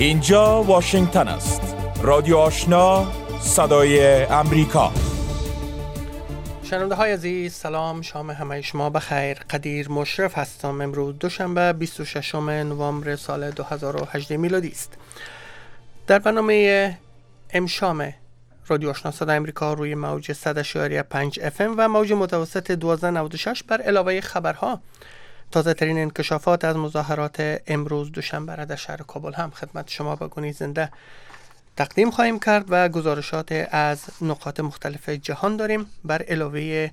اینجا واشنگتن است. رادیو آشنا، صدای امریکا. شنونده های عزیز، سلام، شام همه شما بخیر. قدیر مشرف هستم. امروز دوشنبه 26 نوامبر سال 2018 میلادی است. در برنامه امشام رادیو آشنا صدای امریکا روی موج 100.5 FM و موج متوسط 1296 بر علاوه خبرها، تازه ترین انکشافات از مظاهرات امروز دوشنبه را در شهر کابل هم خدمت شما به گونه زنده تقدیم خواهیم کرد و گزارشات از نقاط مختلف جهان داریم بر علاوه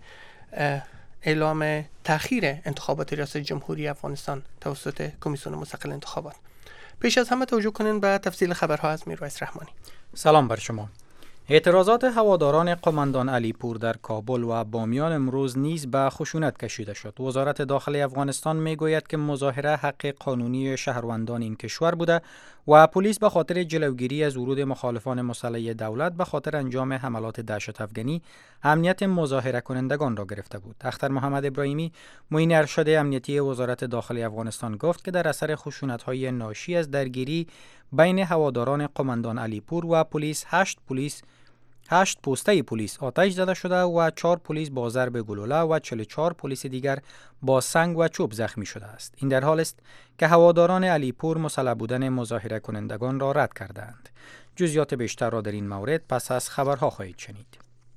اعلام تأخیر انتخابات ریاست جمهوری افغانستان توسط کمیسیون مستقل انتخابات. پیش از همه توجه کنین به تفصیل خبرها از میرویس رحمانی. سلام بر شما. اعتراضات هواداران قماندان علیپور در کابل و بامیان امروز نیز به خشونت کشیده شد. وزارت داخلی افغانستان میگوید که مظاهره حق قانونی شهروندان این کشور بوده و پلیس به خاطر جلوگیری از ورود مخالفان مسلح دولت به خاطر انجام حملات دهشت افغانی امنیت مظاهره کنندگان را گرفته بود. اختر محمد ابراهیمی، معین ارشد امنیتی وزارت داخلی افغانستان گفت که در اثر خشونت‌های ناشی از درگیری بین هواداران قماندان علیپور و پلیس 8 پوسته پلیس آتش زده شده و 4 پلیس با ضرب گلوله و 44 پلیس دیگر با سنگ و چوب زخمی شده است. این در حال است که هواداران علیپور مسلح بودن مظاهره کنندگان را رد کردند. جزئیات بیشتر را در این مورد پس از خبرها خواهید شنید.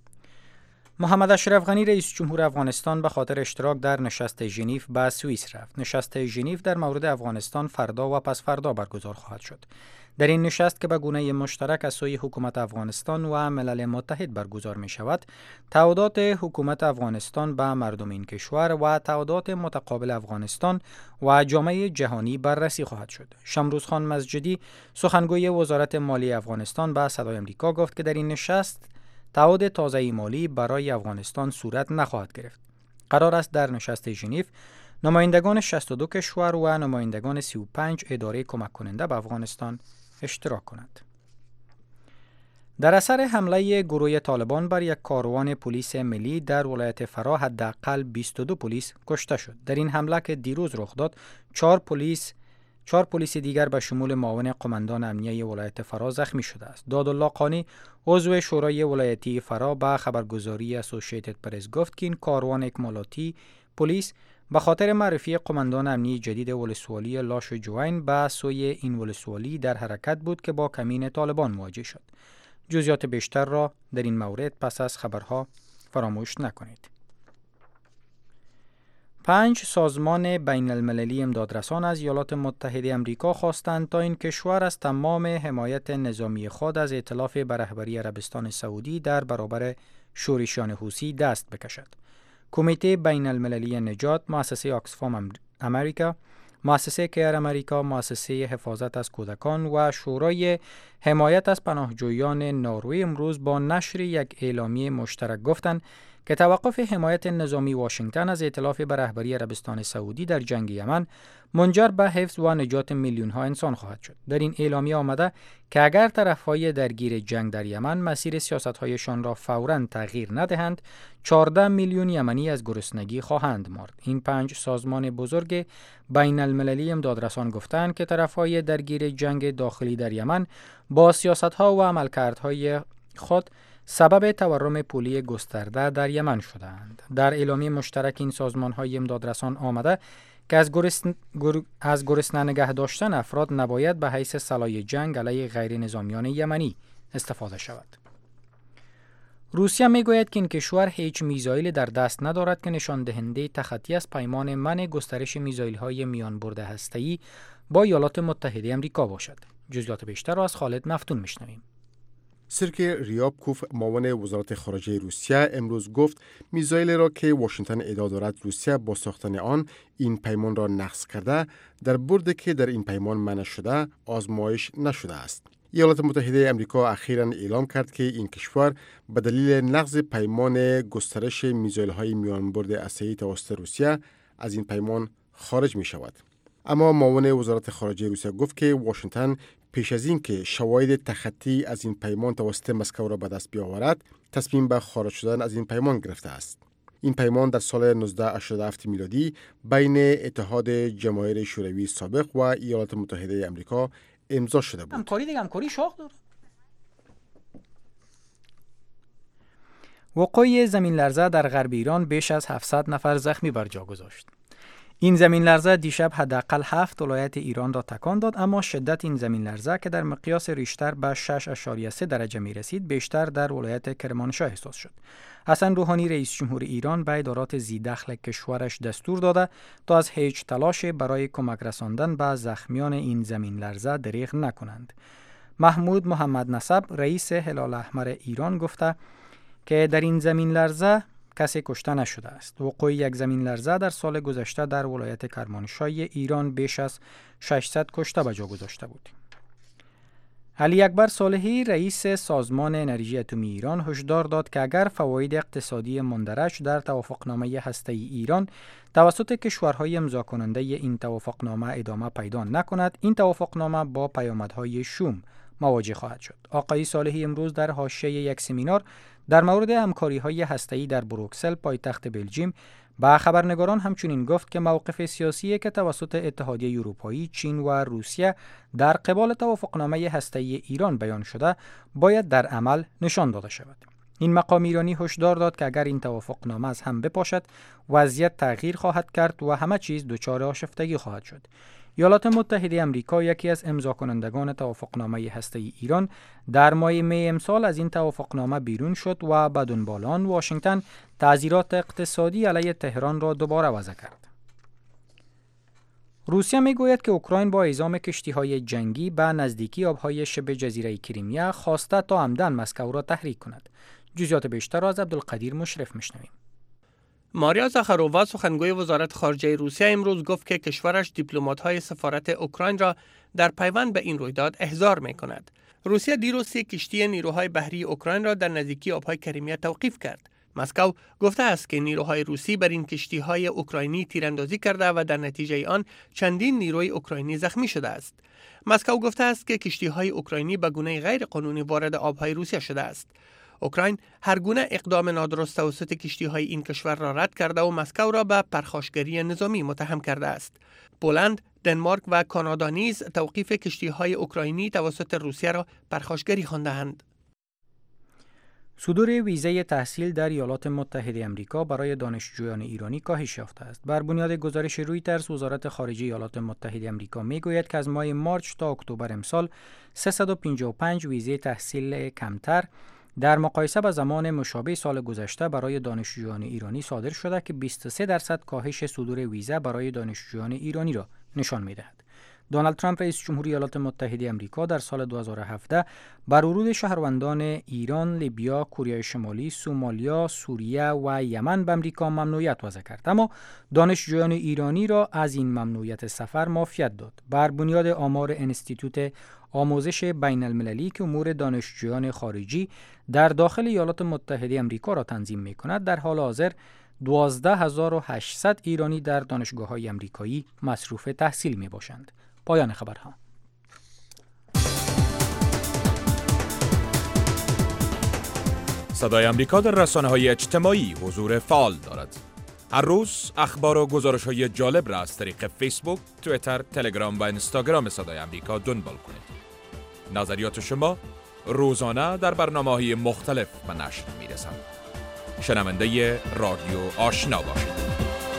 محمد اشرف غنی رئیس جمهور افغانستان به خاطر اشتراک در نشست ژنو به سوئیس رفت. نشست ژنو در مورد افغانستان فردا و پس فردا برگزار خواهد شد. در این نشست که به گونه مشترک از سوی حکومت افغانستان و ملل متحد برگزار می شود، تعهدات حکومت افغانستان به مردم این کشور و تعهدات متقابل افغانستان و جامعه جهانی بررسی خواهد شد. شمروز خان مسجدی، سخنگوی وزارت مالی افغانستان، به صدای امریکا گفت که در این نشست تعهد تازه مالی برای افغانستان صورت نخواهد گرفت. قرار است در نشست ژنو نمایندگان 62 کشور و نمایندگان 35 اداره کمک کننده به افغانستان اشتراک کنند. در اثر حمله گروه طالبان بر یک کاروان پلیس ملی در ولایت فرا حداقل 22 پلیس کشته شد. در این حمله که دیروز رخ داد، 4 پلیس دیگر به شمول معاون قماندان امنیه ولایت فرا زخمی شده است. دادالله قانی، عضو شورای ولایتی فرا، به خبرگزاری اسوسییتد پرس گفت که این کاروان اکمالاتی پلیس به خاطر معرفی قماندان امنیه جدید ولسوالی لاش جوین به سوی این ولسوالی در حرکت بود که با کمین طالبان مواجه شد. جزئیات بیشتر را در این مورد پس از خبرها فراموش نکنید. 5 سازمان بین المللی امدادرسان از ایالات متحده آمریکا خواستند تا این کشور از تمام حمایت نظامی خود از ائتلاف به رهبری عربستان سعودی در برابر شورشیان حوثی دست بکشد. کمیته بین المللی نجات، مؤسسه آکسفام امریکا، مؤسسه کیر امریکا، مؤسسه حفاظت از کودکان و شورای حمایت از پناهجویان نروژ امروز با نشر یک اعلامیه مشترک گفتند که توقف حمایت نظامی واشنگتن از ائتلاف به رهبری عربستان سعودی در جنگ یمن منجر به حفظ و نجات میلیون ها انسان خواهد شد. در این اعلامیه آمده که اگر طرفهای درگیر جنگ در یمن مسیر سیاست‌هایشان را فوراً تغییر ندهند، 14 میلیون یمنی از گرسنگی خواهند مرد. این 5 سازمان بزرگ بین المللی امدادرسان گفتند که طرفهای درگیر جنگ داخلی در یمن با سیاست‌ها و عملکردهای خود سبب تورم پولی گسترده در یمن شدند. در اعلامیه مشترک این سازمان‌های امدادرسان آمده که از گرسنه نگه داشتن افراد نباید به حیث سلاح جنگ علیه غیر نظامیان یمنی استفاده شود. روسیه میگوید که این کشور هیچ میزایل در دست ندارد که نشان دهنده تخطی از پیمان منع گسترش میزایل‌های میان برده هسته‌ای با ایالات متحده آمریکا باشد. جزئیات بیشتر را از خالد مفتون میشنویم. سرگئی ریابکوف، معاون وزارت خارجه روسیه، امروز گفت میزایل را که واشنگتن ادعا دارد روسیه با ساختن آن این پیمان را نقض کرده، در بردی که در این پیمان منع شده آزمایش نشده است. ایالات متحده آمریکا اخیراً اعلام کرد که این کشور به دلیل نقض پیمان گسترش میزایل‌های میانبرد اسلحه‌ای توسط روسیه از این پیمان خارج می شود. اما معاون وزارت خارجه روسیه گفت که واشنگتن پیش از این که شواهد تخطی از این پیمان توسط مسکو را به دست بیاورد، تصمیم به خارج شدن از این پیمان گرفته است. این پیمان در سال 1987 میلادی بین اتحاد جماهیر شوروی سابق و ایالات متحده آمریکا امضا شده بود. همکاری شاخ داره. وقوع زمین لرزه در غرب ایران بیش از 700 نفر زخمی بر جا گذاشت. این زمین لرزه دیشب حداقل 7 ولایت ایران را تکان داد، اما شدت این زمین لرزه که در مقیاس ریشتر به 6.3 درجه می رسید بیشتر در ولایت کرمانشاه احساس شد. حسن روحانی رئیس جمهور ایران به ادارات ذی‌دخل کشورش دستور داده تا از هیچ تلاشی برای کمک رساندن به زخمیان این زمین لرزه دریغ نکنند. محمود محمد نسب رئیس هلال احمر ایران گفته که در این زمین لرزه کسی کشته نشده است. وقوع یک زمین لرزه در سال گذشته در ولایت کرمانشاه ایران بیش از 600 کشته به جا گذاشته بود. علی اکبر صالحی رئیس سازمان انرژی اتمی ایران هشدار داد که اگر فواید اقتصادی مندرج در توافقنامه هسته‌ای ایران توسط کشورهای امضا کننده این توافقنامه ادامه پیدا نکند، این توافقنامه با پیامدهای شوم مواجه خواهد شد. آقای صالحی امروز در حاشیه یک سمینار در مورد همکاری‌های هسته‌ای در بروکسل پایتخت بلژیم با خبرنگاران همچنین گفت که موقف سیاسی که توسط اتحادیه اروپایی، چین و روسیه در قبال توافقنامه هسته‌ای ایران بیان شده باید در عمل نشان داده شود. این مقام ایرانی هشدار داد که اگر این توافقنامه از هم بپاشد، وضعیت تغییر خواهد کرد و همه چیز دچار آشفتگی خواهد شد. ایالات متحده آمریکا یکی از امضا کنندگان توافقنامه هسته‌ای ایران در ماه می امسال از این توافقنامه بیرون شد و به دنبال آن واشنگتن تعزیرات اقتصادی علیه تهران را دوباره وضع کرد. روسیه میگوید که اوکراین با اعزام کشتی‌های جنگی به نزدیکی آب‌های شبه جزیره کریمیا خواسته تا عمدن مسکو را تحریک کند. جزئیات بیشتر را از عبدالقدیر مشرف میشنویم. ماریا زاخارووا سخنگوی وزارت خارجه روسیه امروز گفت که کشورش دیپلمات‌های سفارت اوکراین را در پیوند به این رویداد احضار می‌کند. روسیه دیروز 3 کشتی نیروهای بحری اوکراین را در نزدیکی آب‌های کریمیا توقیف کرد. مسکو گفته است که نیروهای روسی بر این کشتی‌های اوکراینی تیراندازی کرده و در نتیجه آن چندین نیروی اوکراینی زخمی شده است. مسکو گفته است که کشتی‌های اوکراینی به گونه غیر قانونی وارد آب‌های روسیه شده است. اوکراین هر گونه اقدام نادرست توسط کشتی‌های این کشور را رد کرده و مسکو را به پرخاشگری نظامی متهم کرده است. پولند، دنمارک و کانادا نیز توقیف کشتی‌های اوکراینی توسط روسیه را پرخاشگری خوانده‌اند. صدور ویزه تحصیل در ایالات متحده آمریکا برای دانشجویان ایرانی کاهش یافته است. بر بنیاد گزارش رویترز، وزارت خارجه ایالات متحده آمریکا میگوید که از ماه مارچ تا اکتبر امسال 355 ویزه تحصیل کمتر در مقایسه با زمان مشابه سال گذشته برای دانشجویان ایرانی صادر شده که 23% کاهش صدور ویزه برای دانشجویان ایرانی را نشان می‌دهد. دونالد ترامپ رئیس جمهوری ایالات متحده آمریکا در سال 2017 بر ورود شهروندان ایران، لیبیا، کره شمالی، سومالیا، سوریه و یمن به آمریکا ممنوعیت وضع کرد، اما دانشجویان ایرانی را از این ممنوعیت سفر معافیت داد. بر بنیاد آمار انستیتوت آموزش بین المللی که امور دانشجویان خارجی در داخل ایالات متحده آمریکا را تنظیم می‌کند، در حال حاضر 12800 ایرانی در دانشگاه‌های آمریکایی مصروف تحصیل می‌باشند. پایان خبرها. صدای آمریکا در رسانه‌های اجتماعی حضور فعال دارد. هر روز اخبار و گزارش‌های جالب را از طریق فیسبوک، توییتر، تلگرام و اینستاگرام صدای آمریکا دنبال کنید. نظریات شما روزانه در برنامه‌های مختلف به نشر می‌رسند. شنونده رادیو آشنا باشید.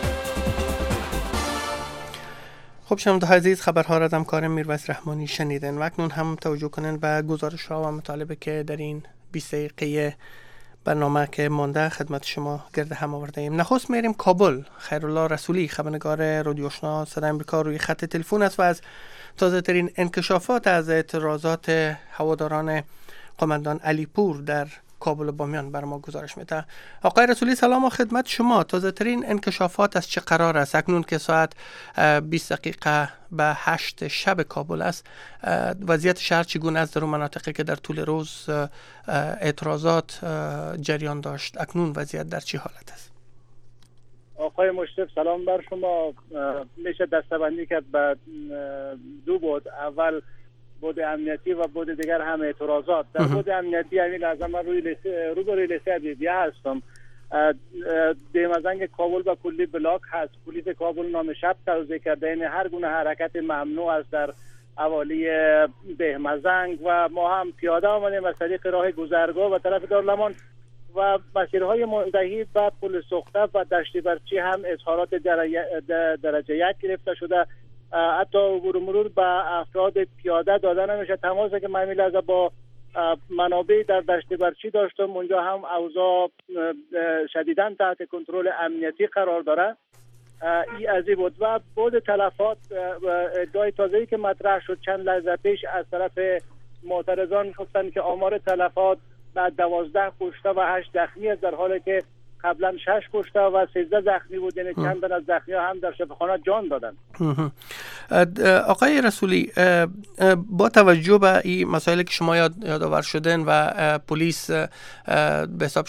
خب شنونده‌های عزیز، خبرها را از همکارم میرویس رحمانی شنیدن و اکنون هم توجه کنند به گزارش‌ها و مطالبی که در این 20 دقیقه برنامه که مانده خدمت شما گرد هم آورده ایم. نخست میریم کابل. خیرالله رسولی خبرنگار رادیو آشنا صدای آمریکا روی خط تلفن است و از تازه ترین انکشافات از اعتراضات هواداران قماندان علی پور در کابل و بامیان بر ما گزارش میده. آقای رسولی سلام و خدمت شما. تازه ترین انکشافات از چه قرار است؟ اکنون که ساعت 20 دقیقه به 8 شب کابل است، وضعیت شهر چگونه است در مناطقی که در طول روز اعتراضات جریان داشت؟ اکنون وضعیت در چه حالت است؟ آقای مشرف سلام بر شما. میشه دسته‌بندی کرد به 2 بود. اول بود امنیتی و بود دیگر هم اعتراضات. در بود امنیتی همین لحظه من روبروی لیسه بیبیه هستم. دیمزنگ کابل به کلی بلاک هست. پلیس کابل نام شب توزیع کرده، یعنی هر گونه حرکت ممنوع است در حوالی بهمزنگ و ما هم پیاده آمدیم از طریق راه گذرگاه و طرف دارالمان و مسیرهای منتهی به پل سخته و دشت برچی هم اظهارات درجه 1 گرفته شده. حتی عبور مرور به افراد پیاده داده نمیشه. تماسی که من لحظه با منابع در دشت برچی داشتم، اونجا هم اوضاع شدیداً تحت کنترل امنیتی قرار داره. این از این بود و بود تلفات ادعای تازه‌ای که مطرح شد چند لحظه پیش از طرف معترضان گفتن که آمار تلفات بعد 12 کشته و 8 زخمی است، در حالی که قبلا 6 کشته و 13 زخمی بود. یعنی چند تن از زخمی ها هم در شفاخانه جان دادن. آقای رسولی، با توجه به این مسائلی که شما یادآور شدن و پلیس به حساب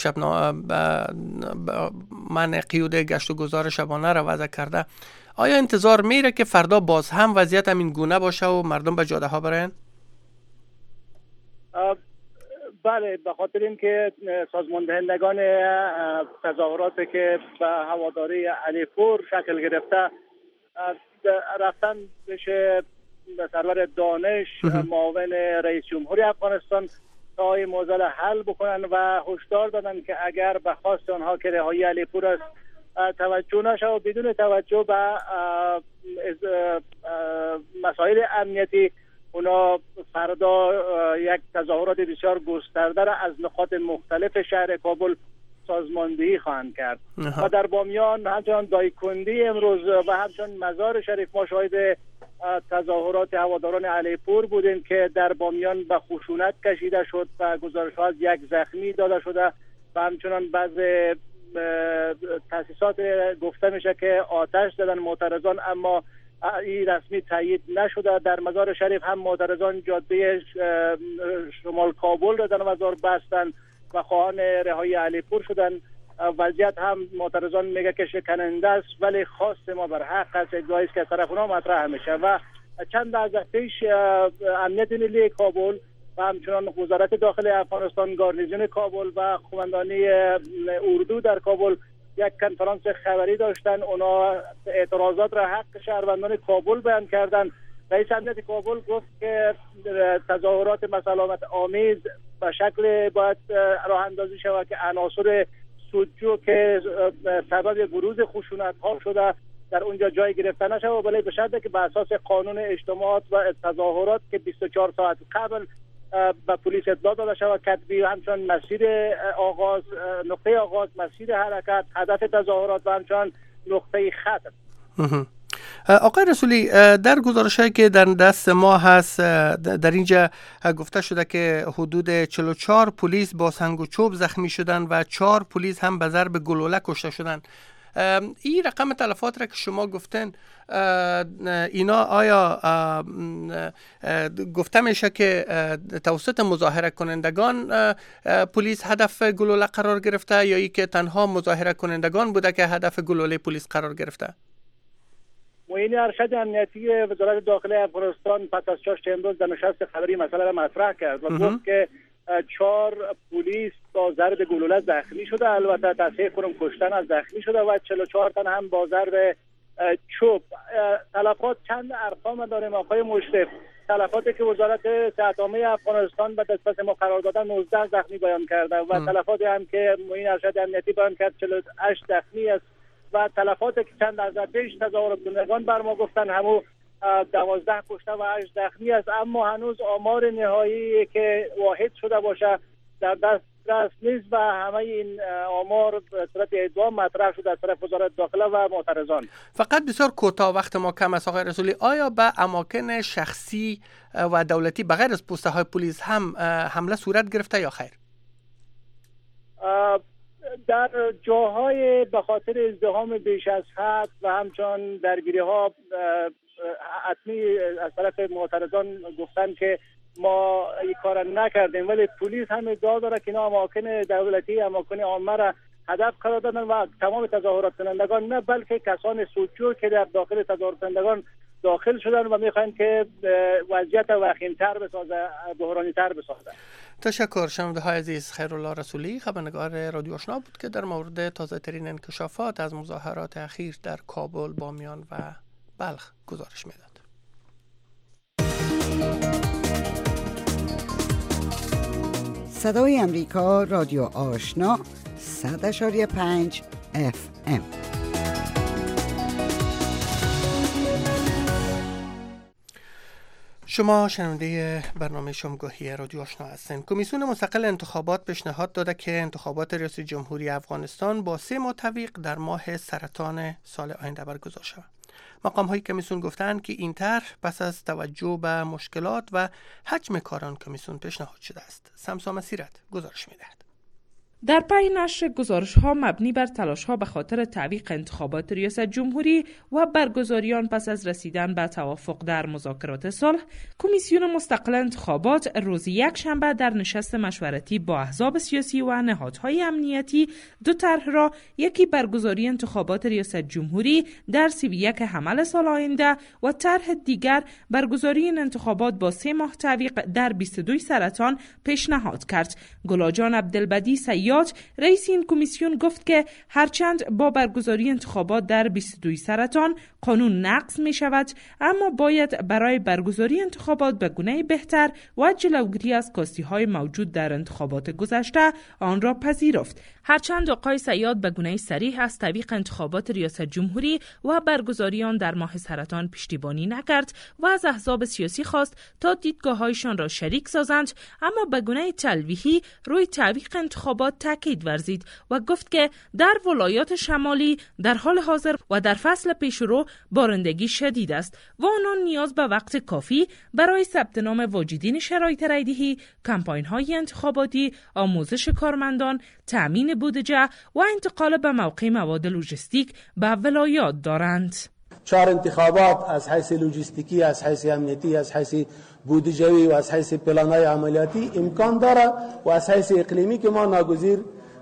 منع قیود گشت و گذار شبانه را وضع کرده، آیا انتظار میره که فردا باز هم وضعیت همین گونه باشه و مردم به جاده ها برن؟ بله، به خاطر اینکه سازماندهندگان تظاهراتی که به هواداری علیپور شکل گرفته رفتن بشه سرور دانش معاون رئیس جمهوری افغانستان تا این موضوع حل بکنن و هشدار دادن که اگر به خواست آنها که رهایی علیپور است توجه نشه و بدون توجه به مسائل امنیتی اونا فردا یک تظاهرات بسیار گسترده را از نقاط مختلف شهر کابل سازماندهی خواهند کرد. و در بامیان همچنان دایکندی امروز و همچنان مزار شریف ما شاهد تظاهرات هواداران علیپور بودیم که در بامیان به خشونت کشیده شد و گزارش‌ها از یک زخمی داده شده و همچنان بعض تاسیسات گفته میشه که آتش زدن معترضان، اما این رسمی تایید نشده. در مزار شریف هم معترضان جاده شمال کابل را در مزار بستن و خواهان رهایی علیپور شدن. وضعیت هم معترضان میگه که شکننده است ولی خواست ما بر حق است، ادعایی است که از طرف اونها مطرح میشه. و چند لحظه پیش امنیت ملی کابل و همچنان وزارت داخلی افغانستان، گارنیزون کابل و قماندانی اردو در کابل یک کنفرانس خبری داشتن. اونا اعتراضات را حق شهروندان کابل بیان کردن. رئیس امنیت کابل گفت که تظاهرات مسالمت آمیز به شکل باید راه اندازی شود که عناصر سودجو که سبب بروز خشونت ها شده در اونجا جای گرفته نشه و بله به شرطی که به اساس قانون اجتماعات و تظاهرات که 24 ساعت قبل به پلیس اطلاع داده شود کتبی، همچنان مسیر آغاز، نقطه آغاز، مسیر حرکت، هدف تظاهرات و همچنان نقطه ختم. آقای رسولی، در گزارش‌هایی که در دست ما هست در اینجا گفته شده که حدود 44 پلیس با سنگ و چوب زخمی شدند و 4 پلیس هم به ضرب گلوله کشته شدند. این رقم تلفات را که شما گفتن اینا آیا گفته میشه که توسط مظاهره کنندگان پلیس هدف گلوله قرار گرفته یا ای که تنها مظاهره کنندگان بوده که هدف گلوله پلیس قرار گرفته؟ معین ارشد امنیتی وزارت داخلی افغانستان پس از چاشت امروز در نشست خبری مسئله را مطرح کرد و گفت که 4 پلیس با ضرب گلوله زخمی شده، البته تصحیح کنم کشتن از زخمی شده و 44 تن هم با ضرب چوب. تلفات چند ارقام داریم آقای مشرف. تلفاتی که وزارت صحت عامه افغانستان به دسترس ما قرار دادن 19 زخمی بیان کرده و تلفاتی هم که معین ارشد امنیتی بیان کرد 48 زخمی است و تلفاتی که چند از پیش تظاهرات کنندگان بر ما گفتن همو 12 کشته و 8 زخمی است، اما هنوز آمار نهایی که واحد شده باشه در دسترس نیست و همه این آمار به صورت ادعا مطرح شده از طرف وزارت داخله و معترضان. فقط بسیار کوتاه، وقت ما کم است آقای رسولی، آیا به اماکن شخصی و دولتی بغیر از پوسته های پلیس هم حمله صورت گرفته یا خیر؟ در جاهای به خاطر ازدحام بیش از حد و همچنان درگیری ها حتمی از طرف معترضان گفتن که ما این کار نکردیم، ولی پلیس هم ادعا داره که اینا اماکن دولتی، اماکن عامه را هدف قرار دادن و تمام تظاهرات کنندگان نه بلکه کسان سودجو که در داخل تظاهرات کنندگان داخل شدن و میخواین که وضعیت وخیم‌تر بسازه، بحرانی‌تر بسازه. تشکر. شنونده های عزیز، خیرالله رسولی خبرنگار رادیو آشنا بود که در مورد تازه ترین انکشافات از مظاهرات اخیر در کابل، بامیان و بلخ گزارش میداد. صدای امریکا رادیو آشنا 100.5 FM. شما شنونده برنامه شامگاهی رادیو آشنا هستید. کمیسیون مستقل انتخابات پیشنهاد داده که انتخابات ریاست جمهوری افغانستان با 3 ماه تعویق در ماه سرطان سال آینده برگزار شود. مقام های کمیسیون گفتند که این طرح پس از توجه به مشکلات و حجم کاران کمیسیون پیشنهاد شده است. سمسا مسیرت گزارش می‌دهد. در پی نشر گزارش‌ها مبنی بر تلاش‌ها به خاطر تعویق انتخابات ریاست جمهوری و برگزاری آن پس از رسیدن به توافق در مذاکرات صلح، کمیسیون مستقل انتخابات روز یکشنبه در نشست مشورتی با احزاب سیاسی و نهادهای امنیتی 2 طرح را، یکی برگزاری انتخابات ریاست جمهوری در 31 حمل سال آینده و طرح دیگر برگزاری این انتخابات با 3 ماه تعویق در 22 سرطان پیشنهاد کرد. گلاجان عبدالبدی سیاد رئیس این کمیسیون گفت که هرچند با برگزاری انتخابات در 22 سرطان قانون نقض می شود، اما باید برای برگزاری انتخابات به گونه بهتر و جلوگیری از کاستی های موجود در انتخابات گذشته آن را پذیرفت. هرچند آقای سیاد به گونه صریح از تعویق انتخابات ریاست جمهوری و برگزاری آن در ماه سرطان پشتیبانی نکرد و از احزاب سیاسی خواست تا دیدگاه‌هایشان را شریک سازند، اما به گونه تلویحی روی تعویق انتخابات تاکید ورزید و گفت که در ولایات شمالی در حال حاضر و در فصل پیشرو بارندگی شدید است و آنان نیاز به وقت کافی برای ثبت نام واجدین شرایط رایدهی، کمپاین‌های انتخاباتی، آموزش کارمندان، تأمین بودجه و انتقال به موقع مواد لوجستیک به ولایات دارند. 4 انتخابات از حیث لوجستیکی، از حیث امنیتی، از حیث بودجوی و از حیث پلان‌های عملیاتی امکان داره و از حیث اقلیمی که ما ناگزیر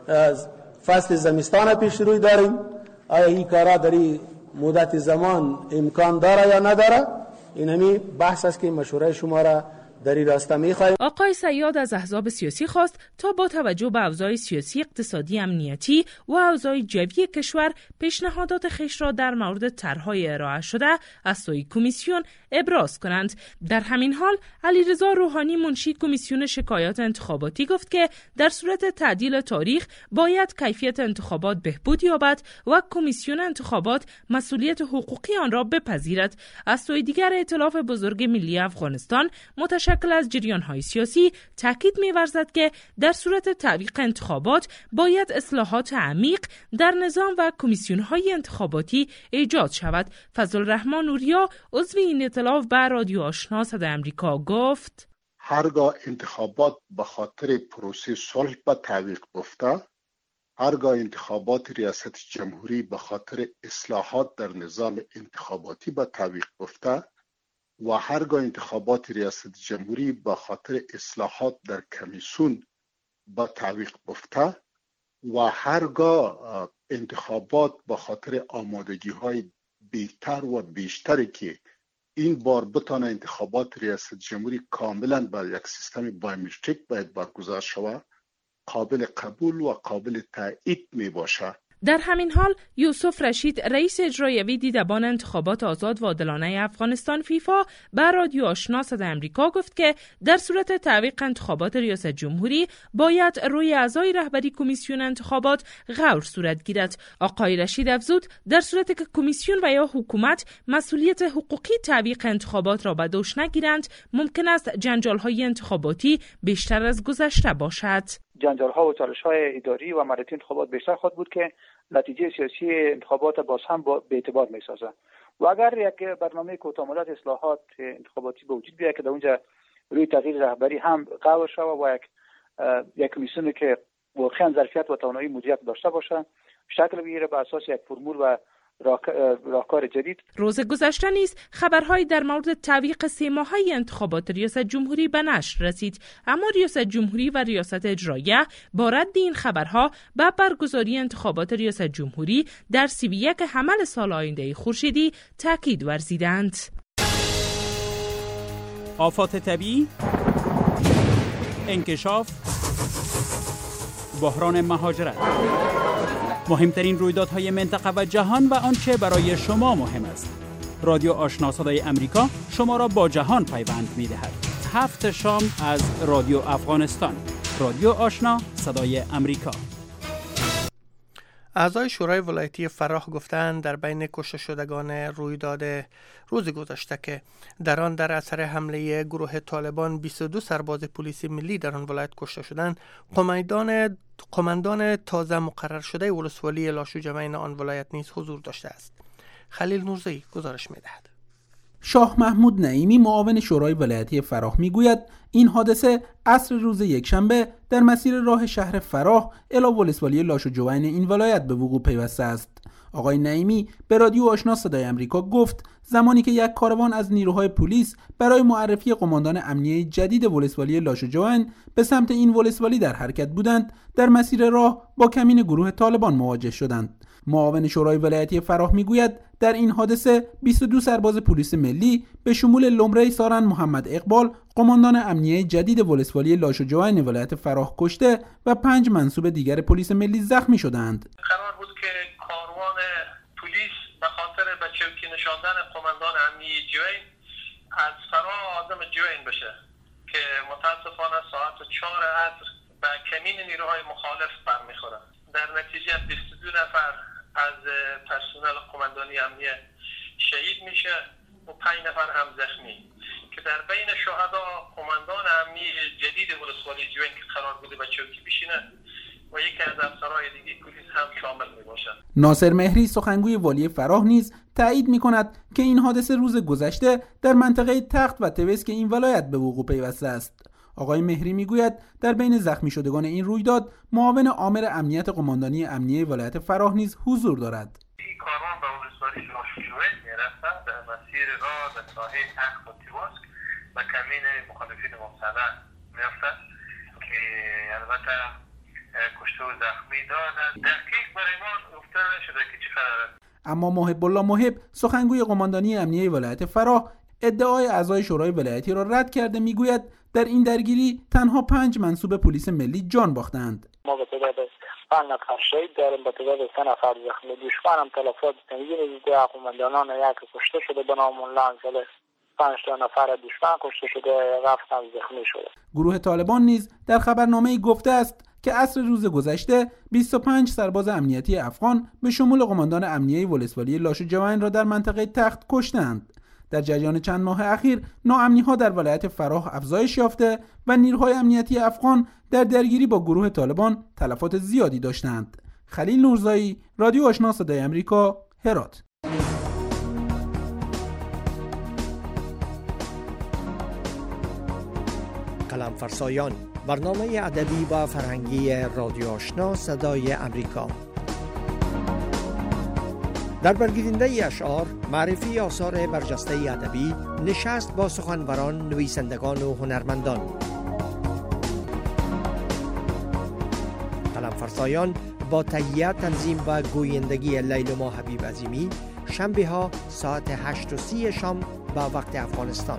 فصل زمستان پیش روی داریم. آیا این کارا در این مدت زمان امکان داره یا نداره؟ این همی بحث است که مشوره شما را در این راستا می‌خواهیم. آقای سیاد از احزاب سیاسی خواست تا با توجه به اوضاع سیاسی، اقتصادی، امنیتی و اوضاع جوی کشور پیشنهادات خویش را در مورد طرح‌های ارائه شده از سوی کمیسیون ابراز کنند. در همین حال علیرضا روحانی منشی کمیسیون شکایات انتخاباتی گفت که در صورت تعدیل تاریخ باید کیفیت انتخابات بهبود یابد و کمیسیون انتخابات مسئولیت حقوقی آن را بپذیرد. از سوی دیگر ائتلاف بزرگ ملی افغانستان متشکل از جریان‌های سیاسی تاکید می‌ورزد که در صورت تعویق انتخابات باید اصلاحات عمیق در نظام و کمیسیون‌های انتخاباتی ایجاد شود. فضلالرحمن اوریا عضو این ائتلاف به رادیو آشنا صدای امریکا گفت: هرگاه انتخابات به خاطر پروسه صلح به تعویق گفته، هرگاه انتخابات ریاست جمهوری به خاطر اصلاحات در نظام انتخاباتی به تعویق گفته و هرگاه انتخابات ریاست جمهوری به خاطر اصلاحات در کمیسیون به تعویق گفته و هرگاه انتخابات به خاطر آمادگی‌های بهتر و بیشتری که این بار بتانه انتخابات ریاست جمهوری کاملا با یک سیستم بایومتریک باید برگزار شود، قابل قبول و قابل تایید می باشد. در همین حال یوسف رشید رئیس اجرایی دیدبان انتخابات آزاد و عادلانه افغانستان فیفا به رادیو آشنا صدای امریکا گفت که در صورت تعویق انتخابات ریاست جمهوری باید روی اعضای رهبری کمیسیون انتخابات غور صورت گیرد. آقای رشید افزود در صورتی که کمیسیون و یا حکومت مسئولیت حقوقی تعویق انتخابات را به دوش نگیرند، ممکن است جنجال‌های انتخاباتی بیشتر از گذشته باشد. جنجال‌ها و چالش‌های اداری و مدتی انتخابات بیشتر خواهد بود که نتیجه سیاسی انتخابات باز هم به اعتبار می‌سازه و اگر یک برنامه کوتاه مدت اصلاحات انتخاباتی به وجود بیاید که در اونجا روی تغییر رهبری هم قرار شود و یک کمیسیونی که واقعا ظرفیت و توانایی مدیریت داشته باشه شکل بگیره به اساس یک فرمول و راهکار جدید. روز گذشته نیز خبرهایی در مورد تعویق 3 ماهه انتخابات ریاست جمهوری به نشر رسید، اما ریاست جمهوری و ریاست اجراییه با رد این خبرها به برگزاری انتخابات ریاست جمهوری در 31 حمل سال آینده خورشیدی تاکید ورزیدند. آفات طبیعی، انکشاف، بحران مهاجرت، مهمترین رویدادهای منطقه و جهان و آنچه برای شما مهم است. رادیو آشنا صدای امریکا شما را با جهان پیوند می‌دهد. 7 شام از رادیو افغانستان. رادیو آشنا صدای امریکا. اعضای شورای ولایتی فراه گفتند در بین کشته شدگان رویداد روز گذشته که در آن در اثر حمله گروه طالبان 22 سرباز پلیس ملی در آن ولایت کشته شدند، قماندان تازه مقرر شده ولسوالی لاشوجوین آن ولایت نیز حضور داشته است. خلیل نورزی گزارش می‌دهد. شاه محمود نعیمی معاون شورای ولایتی فراه میگوید این حادثه عصر روز یکشنبه در مسیر راه شهر فراه الی ولسوالی لاشوجوین این ولایت به وقوع پیوسته است. آقای نعیمی به رادیو آشنا صدای امریکا گفت زمانی که یک کاروان از نیروهای پلیس برای معرفی قماندان امنیه جدید ولسوالی لاشوجوین به سمت این ولسوالی در حرکت بودند، در مسیر راه با کمین گروه طالبان مواجه شدند. معاون شورای ولایتی فراه میگوید در این حادثه 22 سرباز پلیس ملی به شمول لمره سارن محمد اقبال قماندان امنیه جدید ولسوالی لاشوجوین ولایت فراه کشته و 5 منصوب دیگر پلیس ملی زخمی شدند. قرار بود که کاروان پلیس به خاطر به چوکی نشاندن قماندان امنیه جوین از فراه آدم جوین بشه که متاسفانه ساعت 4 عصر به کمین نیروهای مخالف برمیخوره. در نتیجه 22 نفر از پرسنل قماندانی امنیه شهید میشه و 5 نفر هم زخمی که در بین شهدا قماندان امنیه جدید ولسوالی جوین که قرار بوده به چوکی بشینه و یکی از افسرهای دیگه پلیس هم شامل میباشد. ناصر مهری سخنگوی والی فراه نیز تایید میکند که این حادثه روز گذشته در منطقه تخت و طوس که این ولایت به وقوع پیوسته است. آقای مهری میگوید در بین زخمی شدگان این رویداد معاون عامل امنیت قماندانی امنیه ولایت فراه نیز حضور دارد. این کاروان به ولسوالی لاشوجوین میرسد در مسیر راه به ساحه تخت و طوس و کمین مخالفین مسلح میافتد که البته کشته و زخمی دارد. دقیق برای ما گفته نشده که چه خبره. اما محب الله محب سخنگوی قماندانی امنیه ولایت فراه ادعای اعضای شورای ولایتی را رد کرده میگوید در این درگیری تنها 5 منصوب پلیس ملی جان باختند. ما به تعداد 5 نفر شهید داریم، به تعداد 3 نفر زخمی. دشمن هم تلفات تنظیم دیده، قماندانان یک کشته شده به نام الله انزله، 5 نفر دشمن کشته شده، رفت هم زخمی شده. گروه طالبان نیز در خبرنامه‌ای گفته است که عصر روز گذشته 25 سرباز امنیتی افغان به شمول قماندان امنیه ولسوالی لاشوجوین را در منطقه تخت کشتند. در جریان چند ماه اخیر ناامنی‌ها در ولایت فراه افزایش یافته و نیروهای امنیتی افغان در درگیری با گروه طالبان تلفات زیادی داشتند. خلیل نورزایی، رادیو آشنا صدای امریکا، هرات. قلم فرسایان، برنامه ادبی و فرهنگی رادیو آشنا صدای امریکا. در برگزیدنده اشعار، معرفی آثار برجسته ادبی، نشست با سخنوران، نویسندگان و هنرمندان. قلم فرسایان با تهیه، تنظیم و گویندگی لیلما حبیب عظیمی، شنبه ها ساعت 8:30 شام به وقت افغانستان.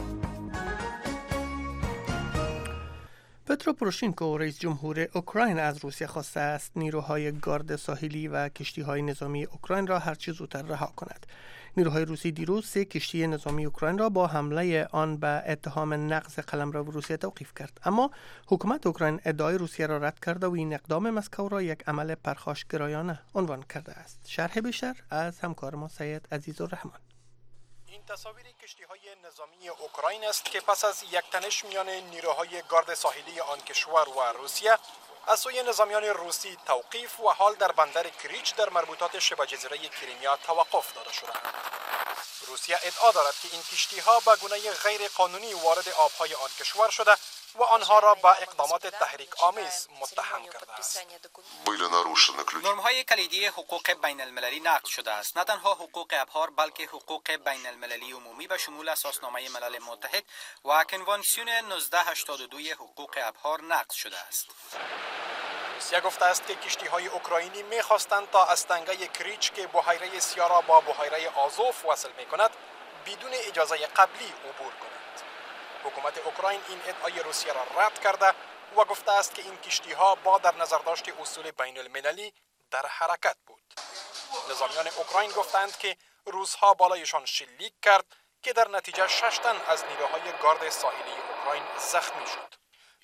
پترو پوروشینکو رئیس جمهور اوکراین از روسیه خواسته است نیروهای گارد ساحلی و کشتی‌های نظامی اوکراین را هرچه زودتر رها کند. نیروهای روسی دیروز 3 کشتی نظامی اوکراین را با حمله آن به اتهام نقض قلمرو روسیه توقیف کرد، اما حکومت اوکراین ادعای روسیه را رد کرده و این اقدام مسکو را یک عمل پرخاشگرایانه عنوان کرده است. شرح بیشتر از همکار ما سید عزیزالرحمن. این تصاویر کشتی‌های نظامی اوکراین است که پس از یک تنش میان نیروهای گارد ساحلی آن کشور و روسیه از سوی نظامیان روسی توقیف و حال در بندر کریچ در مربوطات شبه جزیره کریمیا توقف داده شده‌اند. روسیه ادعا دارد که این کشتی‌ها به گونه غیر قانونی وارد آب‌های آن کشور شده و آنها را به اقدامات تحریک آمیز متهم کرده است. نرم‌های کلیدی حقوق بین المللی نقض شده است. نه تنها حقوق ابحار بلکه حقوق بین المللی عمومی به شمول اساسنامه ملل متحد و کنوانسیون 1982 حقوق ابحار نقض شده است. روسیه گفته است که کشتی‌های اوکراینی می‌خواستند تا از تنگه کریچ که بحیره سیارا با بحیره آزوف وصل می‌کند بدون اجازه قبلی عبور کنند. حکومت اوکراین این ادعای روسیه را رد کرده و گفته است که این کشتی‌ها با در نظر داشت اصول بین المللی در حرکت بود. نظامیان اوکراین گفتند که روس‌ها بالایشان شلیک کرد که در نتیجه 6 تن از نیروهای گارد ساحلی اوکراین زخمی شد.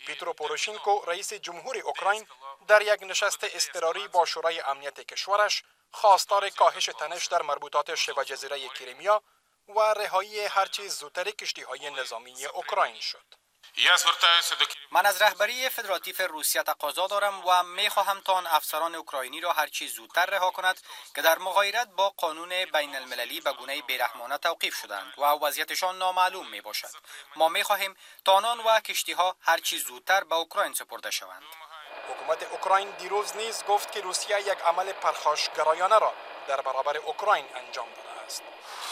پیترو پوروشینکو رئیس جمهور اوکراین در یک نشست اضطراری با شورای امنیت کشورش خواستار کاهش تنش در مربوطات شبه جزیره کریمیا و رهایی هرچی زودتر کشتی‌های نظامی اوکراین شد. من از رهبری فدراتیو روسیه تقاضا دارم و می‌خواهم تا آن افسران اوکراینی را هرچی زودتر رها کند که در مغایرت با قانون بین المللی به گونه بیرحمانه توقیف شدند و وضعیتشان نامعلوم می باشد. ما می‌خواهیم تا آنان و کشتی‌ها هرچی زودتر به اوکراین سپرده شوند. حکومت اوکراین دیروز نیز گفت که روسیه یک عمل پرخاشگرایانه را در برابر اوکراین انجام داده است.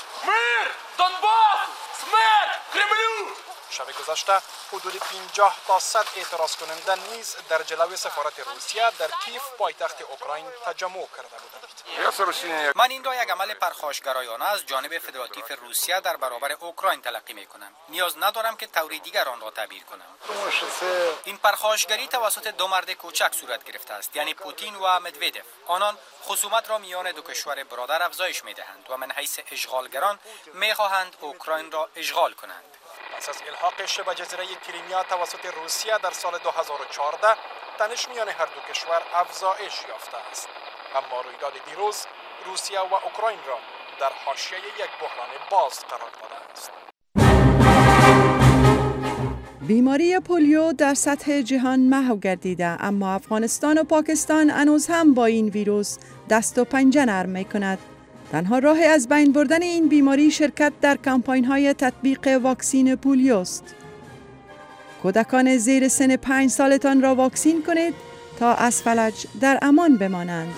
شب گذشته حدود 50 تا 100 اعتراض کننده نیز در جلوی سفارت روسیه در کیف پایتخت اوکراین تجمع کرده بودند. من این را یک عمل پرخاشگرایانه از جانب فدراتیو روسیه در برابر اوکراین تلقی می کنم. نیاز ندارم که طوری دیگر آن را تعبیر کنم. این پرخاشگری توسط دو مرد کوچک صورت گرفته است، یعنی پوتین و مدودف. آنان خصومت را میان دو کشور برادر افزایش می دهند و من حیث اشغالگران می خواهند اوکراین را اشغال کنند. پس از الحاق شبه جزیره کریمیا توسط روسیه در سال 2014 تنش میان هر دو کشور افزایش یافته است. اما رویداد دیروز روسیه و اوکراین را در حاشیه یک بحران باز قرار داده است. بیماری پولیو در سطح جهان محو گردیده، اما افغانستان و پاکستان هنوز هم با این ویروس دست و پنجه نرم می‌کند. تنها راه از بین بردن این بیماری شرکت در کمپاین‌های تطبیق واکسین پولیو است. کودکان زیر سن 5 سالتان را واکسین کنید تا از فلج در امان بمانند.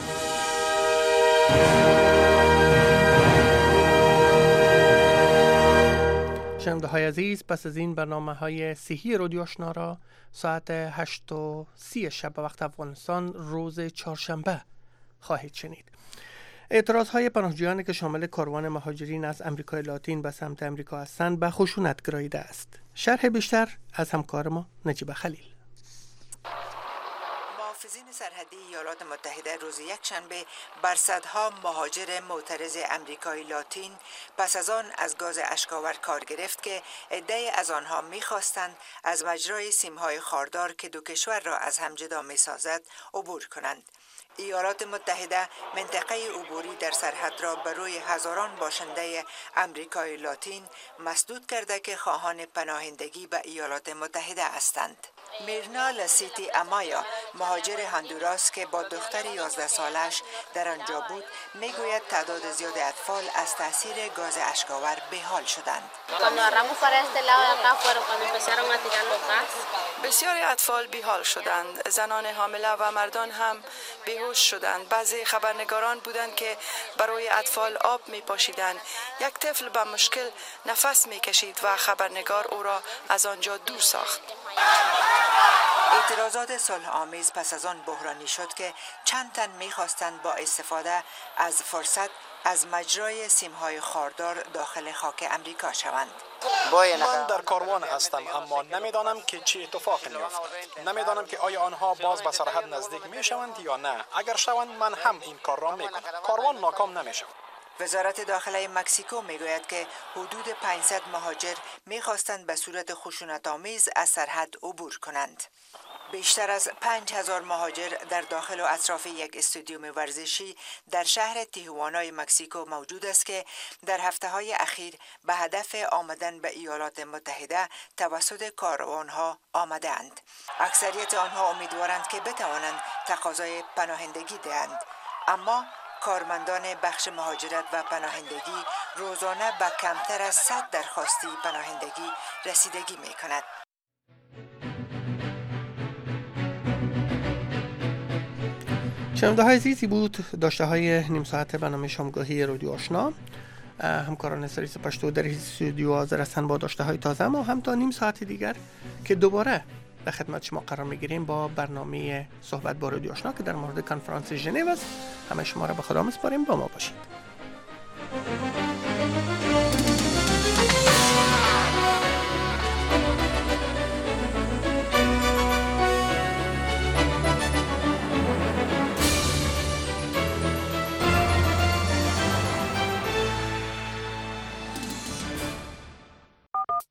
شنونده‌های عزیز، پس از این برنامه‌های صحی رادیو آشنا را ساعت 8:30 شب به وقت افغانستان روز چهارشنبه خواهید شنید. اعتراض‌های پناهجویانی که شامل کاروان مهاجرین از امریکای لاتین به سمت امریکا هستند به خشونت گراییده است. شرح بیشتر از همکار ما نجیب خلیل. محافظین سرحدی ایالات متحده روز یکشنبه بر صدها مهاجر معترض امریکای لاتین پس از آن از گاز اشک‌آور کار گرفت که عده‌ای از آنها می‌خواستند از مجرای سیم‌های خاردار که دو کشور را از هم جدا می‌سازد عبور کنند. ایالات متحده منطقه عبوری در سرحد را بر روی هزاران باشنده امریکای لاتین مسدود کرده که خواهان پناهندگی به ایالات متحده هستند. میرنا لسیتی امایا، مهاجر هندوراس که با دختر 11 سالش در آنجا بود، میگوید تعداد زیاد اطفال از تاثیر گاز اشک‌آور بی‌حال شدند. بسیاری اطفال بی‌حال شدند. زنان حامله و مردان هم بیهوش شدند. بعضی خبرنگاران بودند که برای اطفال آب می‌پاشیدند. یک طفل با مشکل نفس می‌کشید و خبرنگار او را از آنجا دور ساخت. اعتراضات صلح آمیز پس از آن بحرانی شد که چند تن می‌خواستند با استفاده از فرصت از مجرای سیم‌های خاردار داخل خاک امریکا شوند. من در کاروان هستم اما نمیدانم که چه اتفاقی می‌افتد. نمیدانم که آیا آنها باز به سرحد نزدیک می‌شوند یا نه. اگر شوند من هم این کار را می‌کنم. کاروان ناکام نمی‌شود. وزارت داخله مکزیکو میگوید که حدود 500 مهاجر می‌خواستند به صورت خشونت‌آمیز از سرحد عبور کنند. بیشتر از 5000 مهاجر در داخل و اطراف یک استادیوم ورزشی در شهر تیهوانای مکزیکو موجود است که در هفته‌های اخیر به هدف آمدن به ایالات متحده توسط کاروان‌ها آمده‌اند. اکثریت آنها امیدوارند که بتوانند تقاضای پناهندگی دهند، اما کارمندان بخش مهاجرت و پناهندگی روزانه به کمتر از 100 درخواستی پناهندگی رسیدگی می‌کند. شنونده‌های عزیزی بود داشته های نیم ساعت برنامه شامگاهی رادیو آشنا. همکاران سرویس پشتو در استودیو حاضر هستند با داشته های تازه ما هم تا نیم ساعت دیگر که دوباره در خدمت شما قرار میگیریم با برنامه صحبت با رادیو آشنا که در مورد کنفرانس ژنو است. همه شما را به خدا میسپاریم، با ما باشید.